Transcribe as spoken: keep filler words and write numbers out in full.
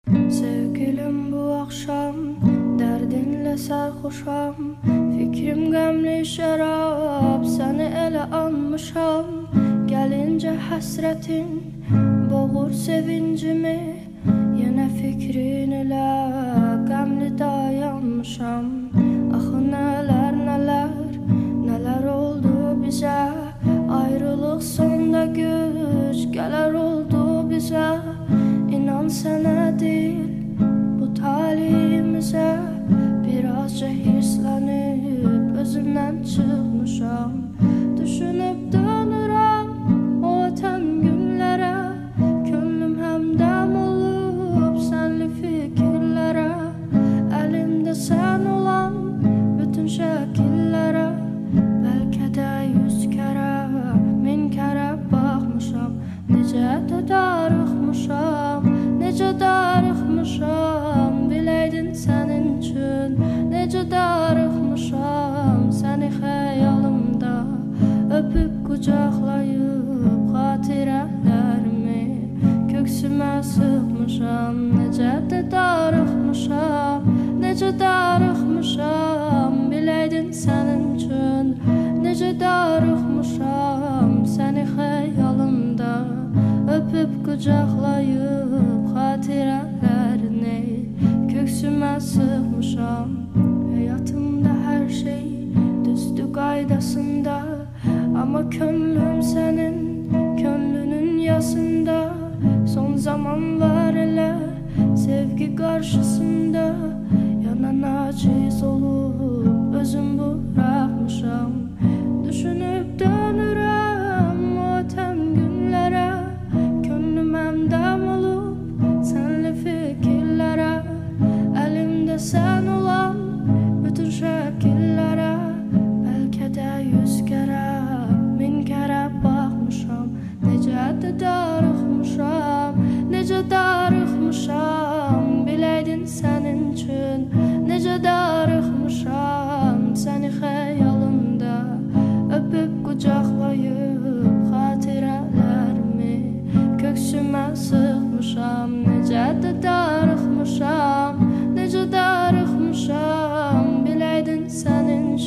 Sevgilim bu akşam derdinle sarhoşam, fikrim gemli şarap, seni ele almışam. Gelince hasretin boğur sevincimi, yine fikrin ile gemli dayanmışam. Ah neler neler neler oldu bize, ayrılık sonda güç gelir oldu bize. İnan sana değil bu talihimize, birazca hislenip özümden çıkmışam. Düşünüp dönürüm o öten günlere, gönlüm hemdem olup senli fikirlere. Elimde sen olan bütün şekillere, belki de yüz kere min kere bakmışam. Nece de darıxmışam, nece darıxmışam, bileydin senin için. Nece darıxmışam seni xəyalımda, öpüp kucaklayıp xatirələrimi köksüme sıxmışam. Nece de darıxmışam, nece darıxmışam, bileydin senin için. Nece darıxmışam seni xəyalımda, öpüp kucaklayıp xatirələrini köksüme sıxmışam. Hayatımda her şey düzdü qaydasında, ama könlüm senin könlünün yasında. Son zamanlar ele sevgi karşısında, yanan aciz olup özüm bırakmışam. Düşünüp dönürüm o öten günlere, gönlüm hemdem olup senli fikirlere. Elimde sen olan bütün şekillere, belki de yüz kere min kere bakmışam. Nece de darıxmışam, nece darıxmışam, bileydin senin için. Nece darıxmışam seni xəyalımda, öpüp kucaklayıp xatirələrimi köksüme sıxmışam. Nece de darıxmışam, nece darıxmışam, bileydin senin